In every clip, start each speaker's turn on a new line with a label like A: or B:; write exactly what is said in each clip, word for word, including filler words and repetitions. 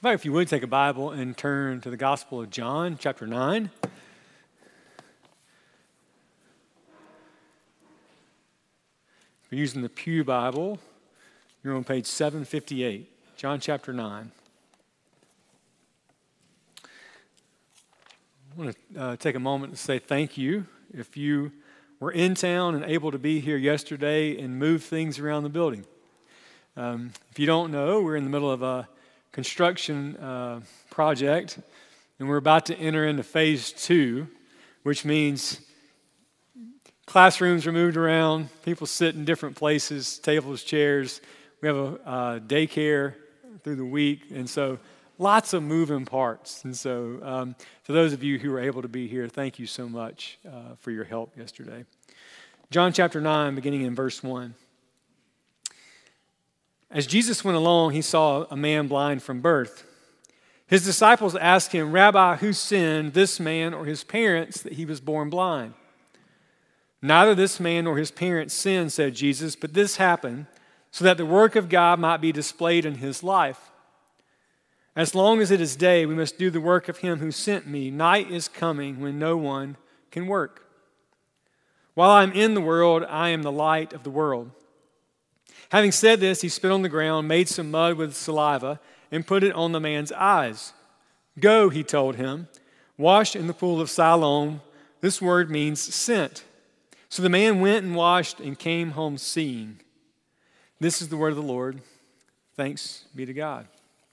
A: In fact, if you would take a Bible and turn to the Gospel of John, chapter nine. If you're using the Pew Bible, you're on page seven fifty-eight, John chapter nine. I want to uh, take a moment to say thank you. If you were in town and able to be here yesterday and move things around the building. Um, if you don't know, we're in the middle of a construction uh, project, and we're about to enter into phase two, which means classrooms are moved around, people sit in different places, tables, chairs. We have a uh, daycare through the week, and so lots of moving parts. And so um, for those of you who were able to be here, thank you so much uh, for your help yesterday. John chapter nine, beginning in verse one. As Jesus went along, he saw a man blind from birth. His disciples asked him, "Rabbi, who sinned, this man or his parents, that he was born blind?" "Neither this man nor his parents sinned," said Jesus, "but this happened so that the work of God might be displayed in his life. As long as it is day, we must do the work of him who sent me. Night is coming when no one can work. While I am in the world, I am the light of the world." Having said this, he spit on the ground, made some mud with saliva, and put it on the man's eyes. "Go," he told him, "wash in the pool of Siloam." This word means sent. So the man went and washed and came home seeing. This is the word of the Lord. Thanks be to God.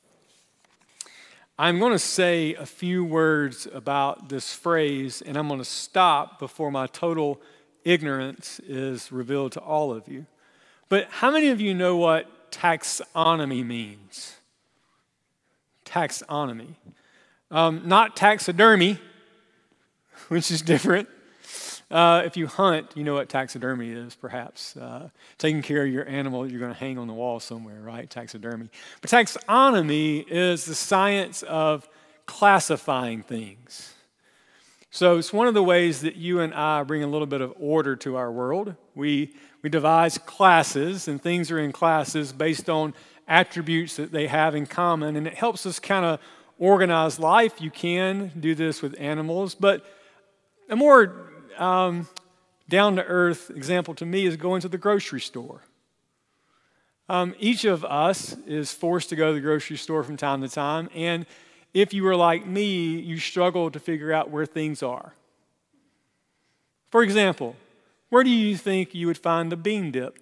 A: I'm going to say a few words about this phrase, and I'm going to stop before my total ignorance is revealed to all of you. But how many of you know what taxonomy means? Taxonomy. Um, not taxidermy, which is different. Uh, if you hunt, you know what taxidermy is, perhaps. Uh, taking care of your animal you're going to hang on the wall somewhere, right? Taxidermy. But taxonomy is the science of classifying things. So it's one of the ways that you and I bring a little bit of order to our world. We we devise classes, and things are in classes based on attributes that they have in common, and it helps us kind of organize life. You can do this with animals, but a more um, down-to-earth example to me is going to the grocery store. Um, each of us is forced to go to the grocery store from time to time, and if you were like me, you struggle to figure out where things are. For example, where do you think you would find the bean dip?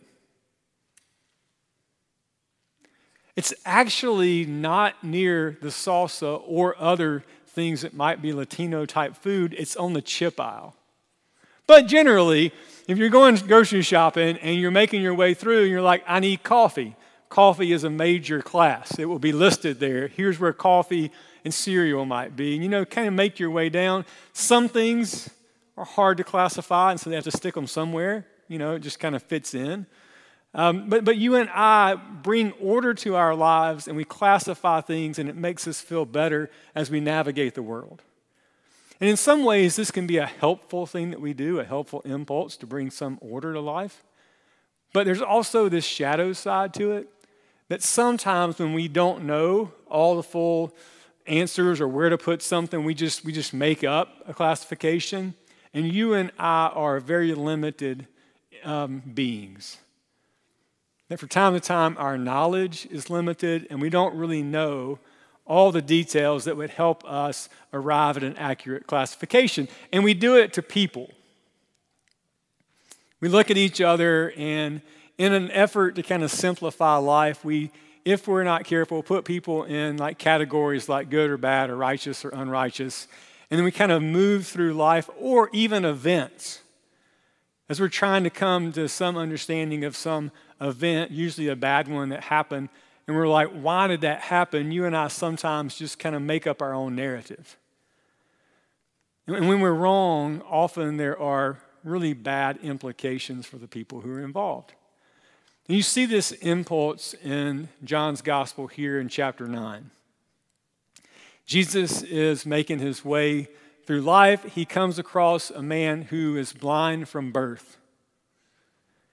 A: It's actually not near the salsa or other things that might be Latino-type food. It's on the chip aisle. But generally, if you're going grocery shopping and you're making your way through and you're like, "I need coffee," coffee is a major class. It will be listed there. Here's where coffee and cereal might be. And, you know, kind of make your way down. Some things are hard to classify, and so they have to stick them somewhere. You know, it just kind of fits in. Um, but, but you and I bring order to our lives, and we classify things, and it makes us feel better as we navigate the world. And in some ways, this can be a helpful thing that we do, a helpful impulse to bring some order to life. But there's also this shadow side to it, that sometimes when we don't know all the full answers or where to put something, we just we just make up a classification. And you and I are very limited um, beings. That from time to time, our knowledge is limited, and we don't really know all the details that would help us arrive at an accurate classification. And we do it to people. We look at each other, and in an effort to kind of simplify life, we, if we're not careful, put people in like categories like good or bad or righteous or unrighteous. And then we kind of move through life or even events as we're trying to come to some understanding of some event, usually a bad one that happened. And we're like, why did that happen? You and I sometimes just kind of make up our own narrative. And when we're wrong, often there are really bad implications for the people who are involved. And you see this impulse in John's gospel here in chapter nine. Jesus is making his way through life. He comes across a man who is blind from birth.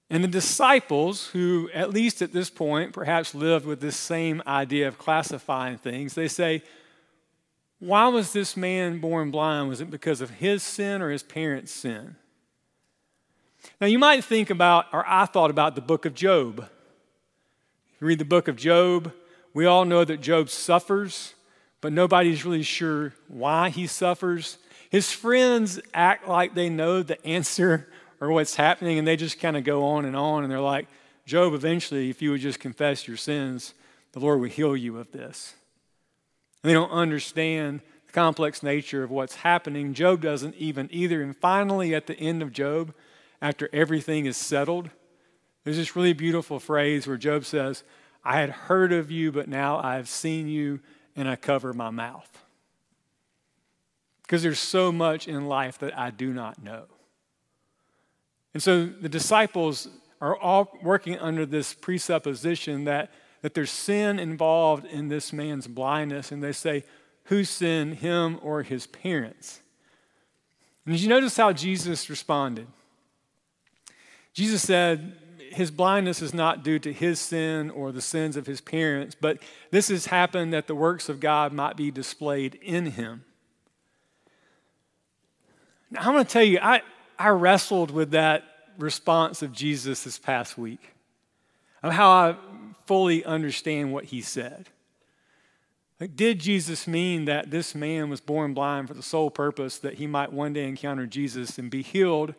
A: And the disciples, who at least at this point perhaps lived with this same idea of classifying things, they say, why was this man born blind? Was it because of his sin or his parents' sin? Now you might think about, or I thought about the book of Job. You read the book of Job, we all know that Job suffers, but nobody's really sure why he suffers. His friends act like they know the answer or what's happening, and they just kind of go on and on, and they're like, Job, eventually, if you would just confess your sins, the Lord will heal you of this. And they don't understand the complex nature of what's happening. Job doesn't even either. And finally, at the end of Job, after everything is settled, there's this really beautiful phrase where Job says, I had heard of you, but now I have seen you, and I cover my mouth. Because there's so much in life that I do not know. And so the disciples are all working under this presupposition that, that there's sin involved in this man's blindness. And they say, who sinned, him or his parents? And did you notice how Jesus responded? Jesus said his blindness is not due to his sin or the sins of his parents, but this has happened that the works of God might be displayed in him. Now, I'm going to tell you, I, I wrestled with that response of Jesus this past week, of how I fully understand what he said. Like, did Jesus mean that this man was born blind for the sole purpose that he might one day encounter Jesus and be healed?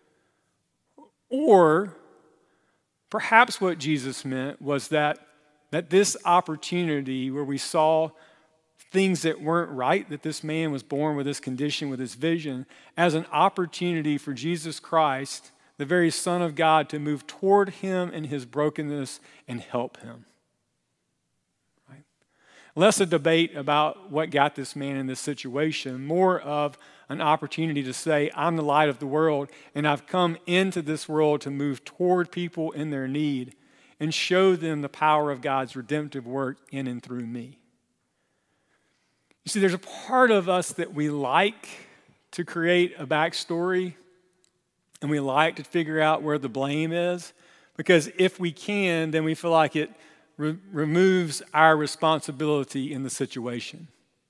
A: Or perhaps what Jesus meant was that, that this opportunity where we saw things that weren't right, that this man was born with this condition, with this vision, as an opportunity for Jesus Christ, the very Son of God, to move toward him in his brokenness and help him. Right? Less a debate about what got this man in this situation, more of an opportunity to say, I'm the light of the world, and I've come into this world to move toward people in their need and show them the power of God's redemptive work in and through me. You see, there's a part of us that we like to create a backstory, and we like to figure out where the blame is, because if we can, then we feel like it re- removes our responsibility in the situation.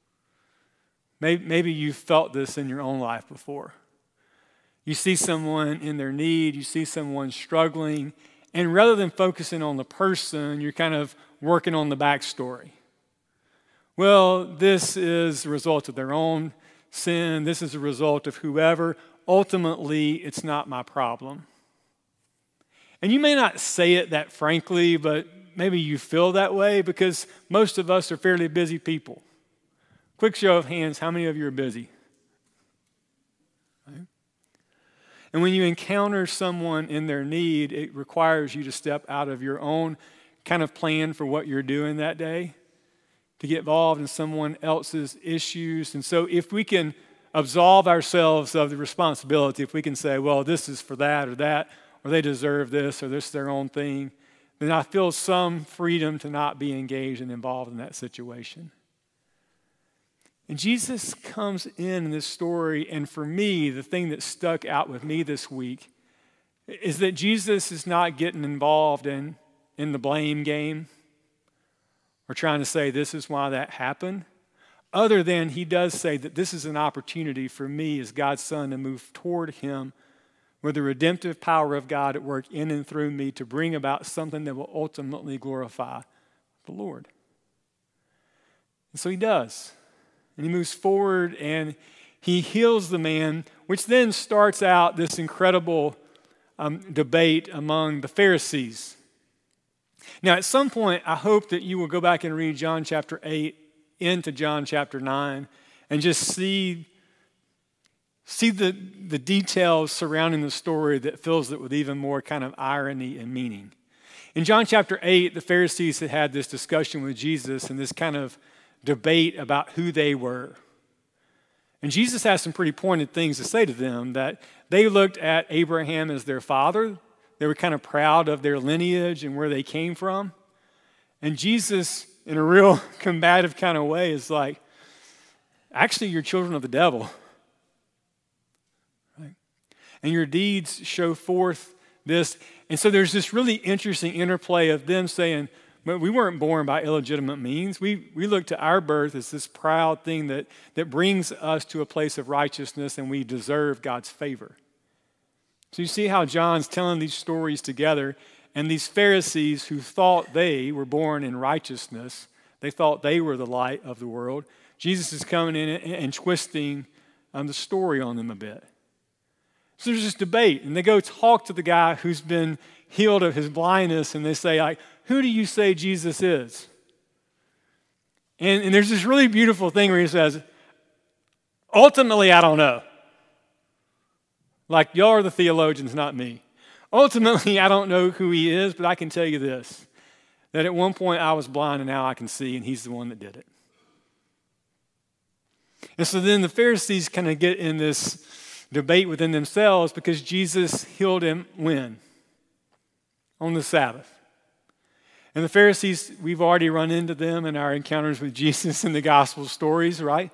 A: Maybe, maybe you've felt this in your own life before. You see someone in their need, you see someone struggling, and rather than focusing on the person, you're kind of working on the backstory. Well, this is a result of their own sin. This is a result of whoever. Ultimately, it's not my problem. And you may not say it that frankly, but maybe you feel that way because most of us are fairly busy people. Quick show of hands, how many of you are busy? Right? And when you encounter someone in their need, it requires you to step out of your own kind of plan for what you're doing that day, to get involved in someone else's issues. And so if we can absolve ourselves of the responsibility, if we can say, well, this is for that or that, or they deserve this, or this is their own thing, then I feel some freedom to not be engaged and involved in that situation. And Jesus comes in in this story, and for me, the thing that stuck out with me this week is that Jesus is not getting involved in, in the blame game, or trying to say this is why that happened, other than he does say that this is an opportunity for me as God's son to move toward him with the redemptive power of God at work in and through me to bring about something that will ultimately glorify the Lord. And so he does. And he moves forward and he heals the man, which then starts out this incredible um, debate among the Pharisees. Now, at some point, I hope that you will go back and read John chapter eight into John chapter nine and just see, see the, the details surrounding the story that fills it with even more kind of irony and meaning. In John chapter eight, the Pharisees had had this discussion with Jesus and this kind of debate about who they were. And Jesus has some pretty pointed things to say to them, that they looked at Abraham as their father. They were kind of proud of their lineage and where they came from. And Jesus, in a real combative kind of way, is like, actually, you're children of the devil. Right? And your deeds show forth this. and so there's this really interesting interplay of them saying, but we weren't born by illegitimate means. We, we look to our birth as this proud thing that, that brings us to a place of righteousness, and we deserve God's favor. So you see how John's telling these stories together, and these Pharisees who thought they were born in righteousness, they thought they were the light of the world. Jesus is coming in and, and twisting um, the story on them a bit. So there's this debate, and they go talk to the guy who's been healed of his blindness, and they say, like, who do you say Jesus is? And, and there's this really beautiful thing where he says, ultimately, I don't know. Like, y'all are the theologians, not me. Ultimately, I don't know who he is, but I can tell you this, that at one point I was blind and now I can see, and he's the one that did it. And so then the Pharisees kind of get in this debate within themselves because Jesus healed him when? On the Sabbath. And the Pharisees, we've already run into them in our encounters with Jesus in the gospel stories, right?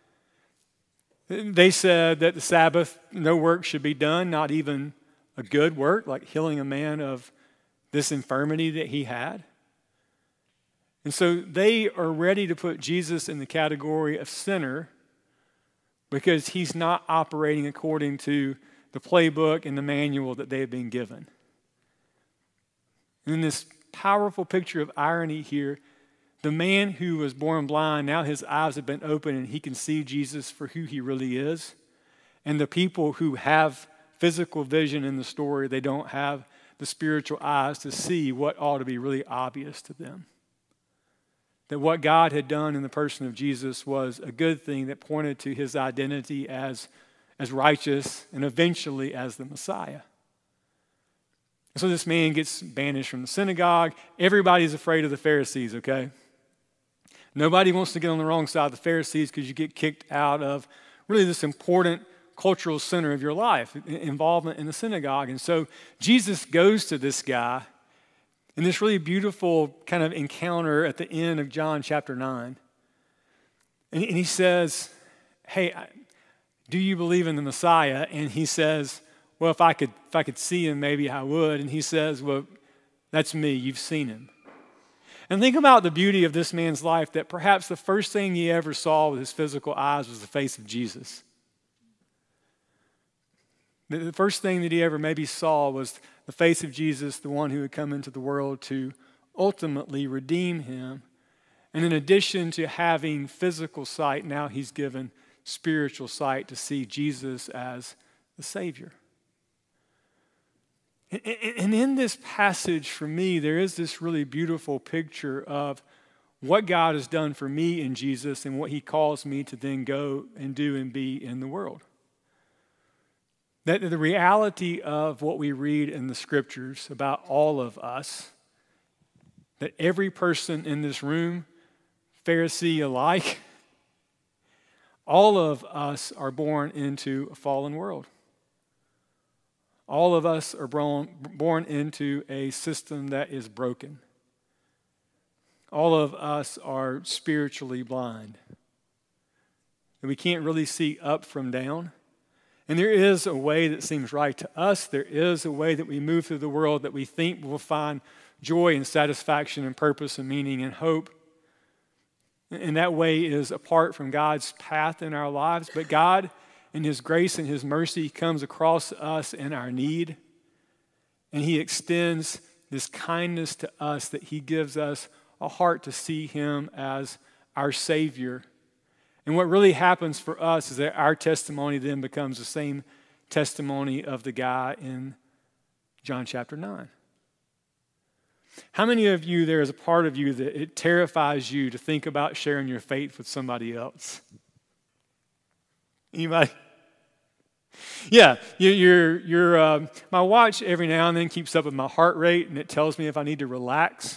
A: They said that the Sabbath, no work should be done, not even a good work, like healing a man of this infirmity that he had. And so they are ready to put Jesus in the category of sinner because he's not operating according to the playbook and the manual that they have been given. And in this powerful picture of irony here, the man who was born blind, now his eyes have been opened and he can see Jesus for who he really is. And the people who have physical vision in the story, they don't have the spiritual eyes to see what ought to be really obvious to them. That what God had done in the person of Jesus was a good thing that pointed to his identity as, as righteous and eventually as the Messiah. And so this man gets banished from the synagogue. Everybody's afraid of the Pharisees, okay? Nobody wants to get on the wrong side of the Pharisees because you get kicked out of really this important cultural center of your life, involvement in the synagogue. And so Jesus goes to this guy in this really beautiful kind of encounter at the end of John chapter nine. And, and he says, hey, do you believe in the Messiah? And he says, well, if I could if I could see him, maybe I would. And he says, well, that's me. You've seen him. And think about the beauty of this man's life, that perhaps the first thing he ever saw with his physical eyes was the face of Jesus. The first thing that he ever maybe saw was the face of Jesus, the one who had come into the world to ultimately redeem him. And in addition to having physical sight, now he's given spiritual sight to see Jesus as the Savior. And in this passage, for me, there is this really beautiful picture of what God has done for me in Jesus and what he calls me to then go and do and be in the world. That the reality of what we read in the scriptures about all of us, that every person in this room, Pharisee alike, all of us are born into a fallen world. All of us are born, born into a system that is broken. All of us are spiritually blind. And we can't really see up from down. And there is a way that seems right to us. There is a way that we move through the world that we think will find joy and satisfaction and purpose and meaning and hope. And that way is apart from God's path in our lives. But God, in his grace and his mercy, comes across us in our need. And he extends this kindness to us, that he gives us a heart to see him as our Savior. And what really happens for us is that our testimony then becomes the same testimony of the guy in John chapter nine. How many of you, there is a part of you that it terrifies you to think about sharing your faith with somebody else? Anybody? Yeah, you, you're, you're, uh, my watch every now and then keeps up with my heart rate, and it tells me if I need to relax.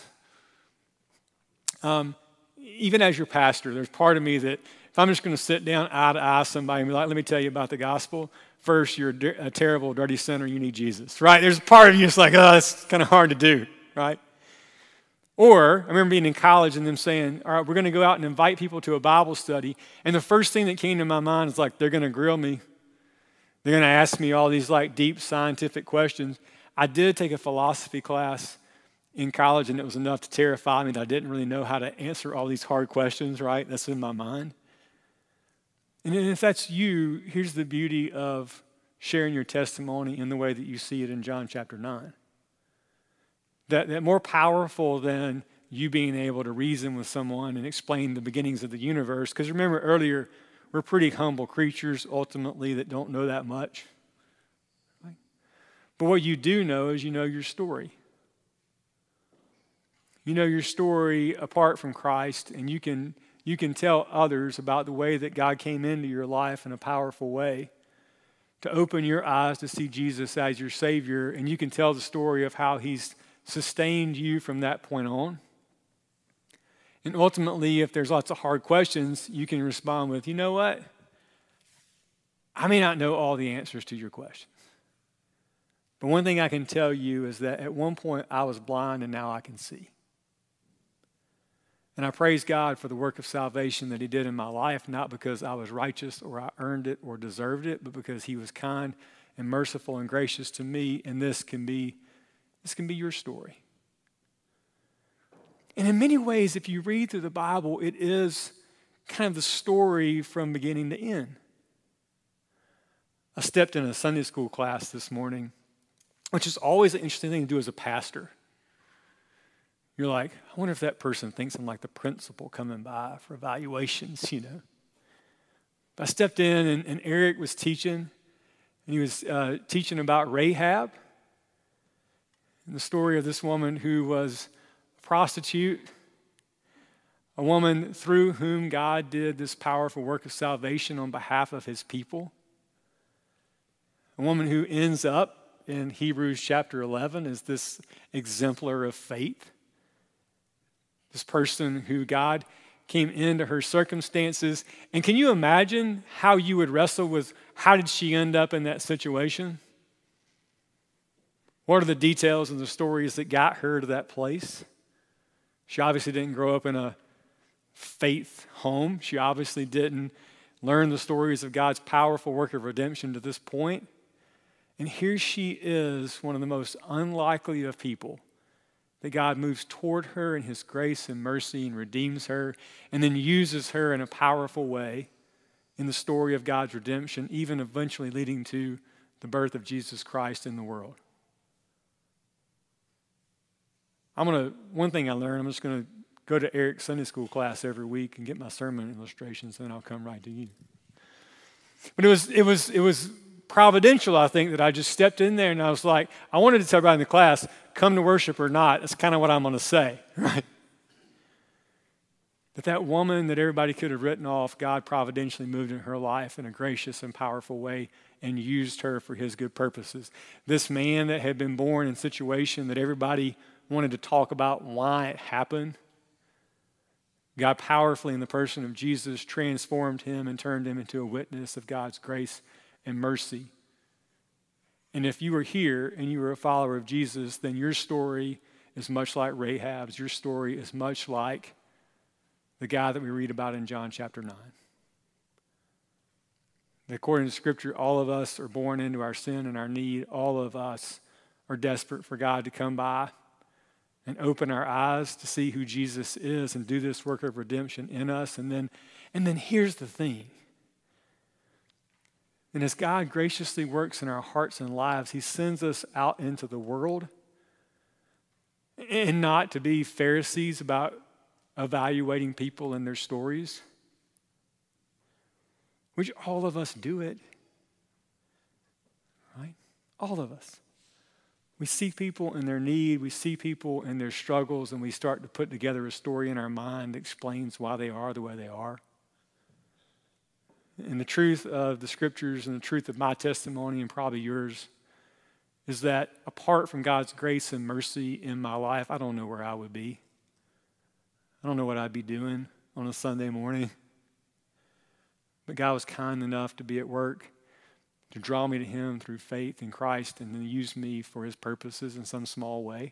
A: Um, even as your pastor, there's part of me that if I'm just going to sit down eye to eye somebody and be like, let me tell you about the gospel, first, you're a terrible, dirty sinner, you need Jesus, right? There's a part of you that's like, oh, that's kind of hard to do, right? Or I remember being in college and them saying, all right, we're going to go out and invite people to a Bible study. And the first thing that came to my mind is like, they're going to grill me. They're going to ask me all these like deep scientific questions. I did take a philosophy class in college, and it was enough to terrify me that I didn't really know how to answer all these hard questions, right? That's in my mind. And if that's you, here's the beauty of sharing your testimony in the way that you see it in John chapter nine. That, that more powerful than you being able to reason with someone and explain the beginnings of the universe. Because remember earlier, we're pretty humble creatures ultimately that don't know that much. Right? But what you do know is you know your story. You know your story apart from Christ, and you can you can tell others about the way that God came into your life in a powerful way to open your eyes to see Jesus as your Savior, and you can tell the story of how He's sustained you from that point on. And ultimately, if there's lots of hard questions, you can respond with, you know what? I may not know all the answers to your questions. But one thing I can tell you is that at one point I was blind and now I can see. And I praise God for the work of salvation that He did in my life, not because I was righteous or I earned it or deserved it, but because He was kind and merciful and gracious to me. And this can be, this can be your story. And in many ways, if you read through the Bible, it is kind of the story from beginning to end. I stepped in a Sunday school class this morning, which is always an interesting thing to do as a pastor. You're like, I wonder if that person thinks I'm like the principal coming by for evaluations, you know. I stepped in, and, and Eric was teaching, and he was uh, teaching about Rahab and the story of this woman who was a prostitute, a woman through whom God did this powerful work of salvation on behalf of His people, a woman who ends up in Hebrews chapter eleven as this exemplar of faith. This person who God came into her circumstances. And can you imagine how you would wrestle with how did she end up in that situation? What are the details and the stories that got her to that place? She obviously didn't grow up in a faith home. She obviously didn't learn the stories of God's powerful work of redemption to this point. And here she is, one of the most unlikely of people, that God moves toward her in His grace and mercy and redeems her and then uses her in a powerful way in the story of God's redemption, even eventually leading to the birth of Jesus Christ in the world. I'm going to, one thing I learned, I'm just going to go to Eric's Sunday school class every week and get my sermon illustrations, and then I'll come right to you. But it was, it was, it was providential, I think, that I just stepped in there and I was like, I wanted to tell everybody in the class, come to worship or not. That's kind of what I'm going to say, right? That that woman that everybody could have written off, God providentially moved in her life in a gracious and powerful way and used her for His good purposes. This man that had been born in a situation that everybody wanted to talk about why it happened, God powerfully in the person of Jesus transformed him and turned him into a witness of God's grace and mercy. And if you were here and you were a follower of Jesus, then your story is much like Rahab's. Your story is much like the guy that we read about in John chapter nine. According to Scripture, all of us are born into our sin and our need. All of us are desperate for God to come by and open our eyes to see who Jesus is and do this work of redemption in us. And then, and then here's the thing. And as God graciously works in our hearts and lives, He sends us out into the world, and not to be Pharisees about evaluating people and their stories, which all of us do it, right? All of us. We see people in their need, we see people in their struggles, and we start to put together a story in our mind that explains why they are the way they are. And the truth of the Scriptures and the truth of my testimony, and probably yours, is that apart from God's grace and mercy in my life, I don't know where I would be. I don't know what I'd be doing on a Sunday morning. But God was kind enough to be at work, to draw me to Him through faith in Christ, and then use me for His purposes in some small way.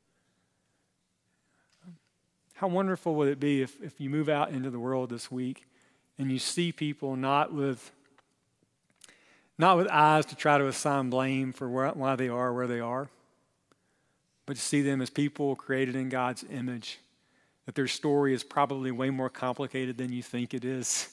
A: How wonderful would it be if, if you move out into the world this week and you see people not with, not with eyes to try to assign blame for where, why they are where they are, but to see them as people created in God's image, that their story is probably way more complicated than you think it is.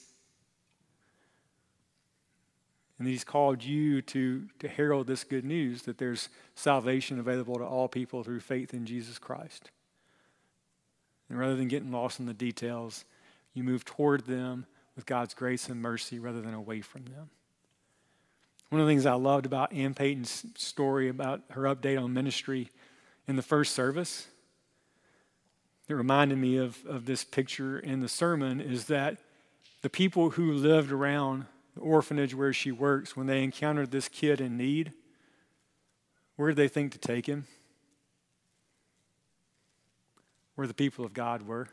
A: And he's called you to, to herald this good news that there's salvation available to all people through faith in Jesus Christ. And rather than getting lost in the details, you move toward them with God's grace and mercy rather than away from them. One of the things I loved about Ann Payton's story about her update on ministry in the first service, it reminded me of, of this picture in the sermon, is that the people who lived around the orphanage where she works, when they encountered this kid in need, where did they think to take him? Where the people of God were.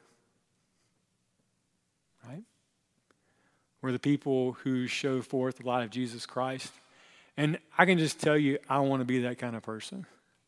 A: Right? Where the people who show forth the light of Jesus Christ. And I can just tell you, I want to be that kind of person.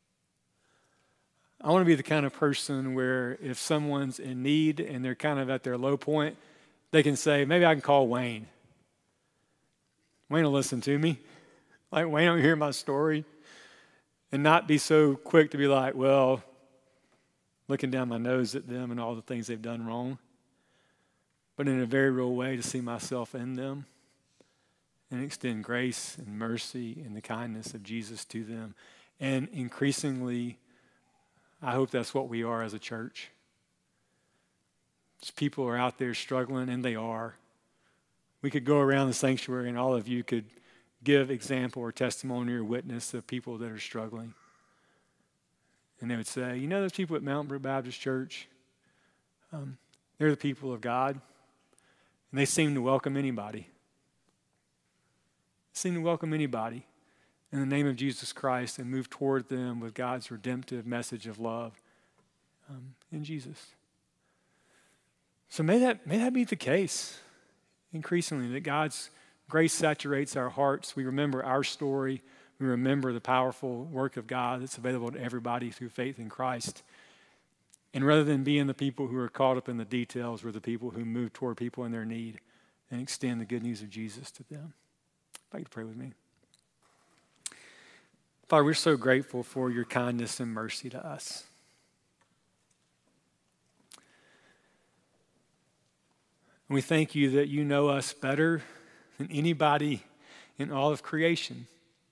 A: I want to be the kind of person where if someone's in need and they're kind of at their low point, they can say, maybe I can call Wayne. Wayne will listen to me. Like, Wayne will hear my story and not be so quick to be like, well, looking down my nose at them and all the things they've done wrong. But in a very real way to see myself in them and extend grace and mercy and the kindness of Jesus to them. And increasingly, I hope that's what we are as a church. As people are out there struggling, and they are. We could go around the sanctuary and all of you could give example or testimony or witness of people that are struggling. And they would say, you know those people at Mountain Brew Baptist Church? Um, they're the people of God. And they seem to welcome anybody. Seem to welcome anybody in the name of Jesus Christ and move toward them with God's redemptive message of love um, in Jesus. So may that, may that be the case increasingly, that God's grace saturates our hearts. We remember our story. We remember the powerful work of God that's available to everybody through faith in Christ. And rather than being the people who are caught up in the details, we're the people who move toward people in their need and extend the good news of Jesus to them. If I could pray with me. Father, we're so grateful for your kindness and mercy to us. And we thank you that you know us better than anybody in all of creation.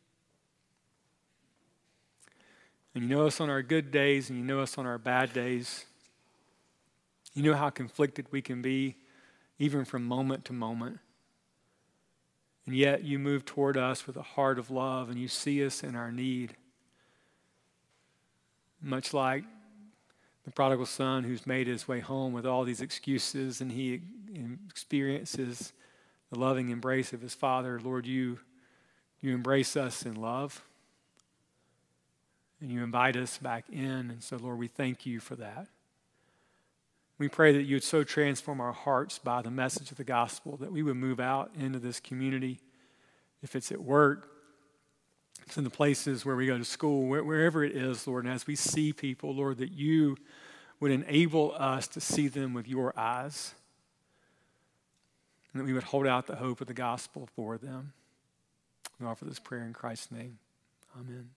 A: And you know us on our good days, and you know us on our bad days. You know how conflicted we can be, even from moment to moment. And yet you move toward us with a heart of love, and you see us in our need. Much like the prodigal son who's made his way home with all these excuses, and he experiences the loving embrace of his father. Lord, you, you embrace us in love. And you invite us back in. And so, Lord, we thank you for that. We pray that you would so transform our hearts by the message of the gospel that we would move out into this community. If it's at work, if it's in the places where we go to school, wherever it is, Lord. And as we see people, Lord, that you would enable us to see them with your eyes. And that we would hold out the hope of the gospel for them. We offer this prayer in Christ's name. Amen.